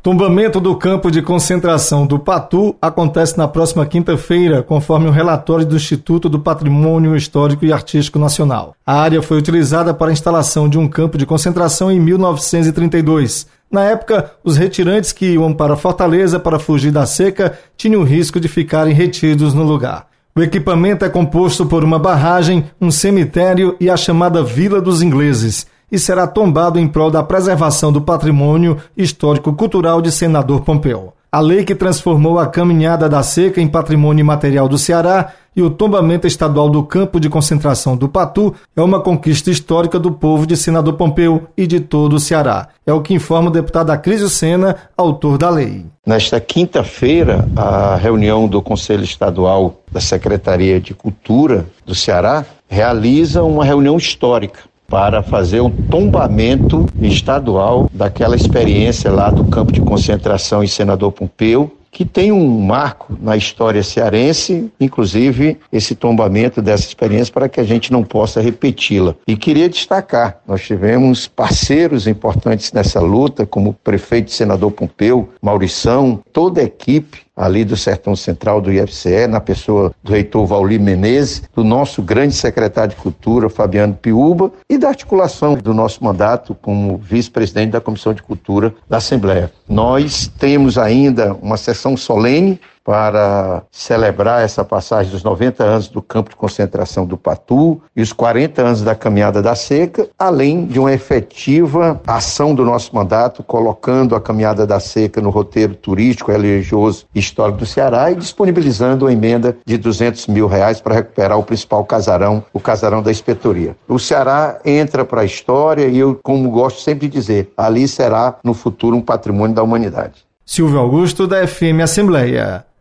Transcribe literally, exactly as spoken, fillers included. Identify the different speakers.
Speaker 1: Tombamento do campo de concentração do Patu acontece na próxima quinta-feira, conforme o relatório do Instituto do Patrimônio Histórico e Artístico Nacional. A área foi utilizada para a instalação de um campo de concentração em mil novecentos e trinta e dois. Na época, os retirantes que iam para Fortaleza para fugir da seca tinham o risco de ficarem retidos no lugar. O equipamento é composto por uma barragem, um cemitério e a chamada Vila dos Ingleses, e será tombado em prol da preservação do patrimônio histórico-cultural de Senador Pompeu. A lei que transformou a Caminhada da Seca em patrimônio imaterial do Ceará e o tombamento estadual do campo de concentração do Patu é uma conquista histórica do povo de Senador Pompeu e de todo o Ceará. É o que informa o deputado Acrísio Sena, autor da lei.
Speaker 2: Nesta quinta-feira, a reunião do Conselho Estadual da Secretaria de Cultura do Ceará realiza uma reunião histórica para fazer um tombamento estadual daquela experiência lá do campo de concentração em Senador Pompeu, que tem um marco na história cearense, inclusive esse tombamento dessa experiência para que a gente não possa repeti-la. E queria destacar, nós tivemos parceiros importantes nessa luta, como o prefeito de Senador Pompeu, Maurição, toda a equipe ali do Sertão Central do I F C E, na pessoa do reitor Valdir Menezes, do nosso grande secretário de Cultura, Fabiano Piúba, e da articulação do nosso mandato como vice-presidente da Comissão de Cultura da Assembleia. Nós temos ainda uma sessão solene para celebrar essa passagem dos noventa anos do campo de concentração do Patu e os quarenta anos da Caminhada da Seca, além de uma efetiva ação do nosso mandato, colocando a Caminhada da Seca no roteiro turístico, religioso e histórico do Ceará e disponibilizando uma emenda de duzentos mil reais para recuperar o principal casarão, o casarão da Inspetoria. O Ceará entra para a história e eu, como gosto sempre de dizer, ali será no futuro um patrimônio da humanidade.
Speaker 1: Silvio Augusto, da F M Assembleia.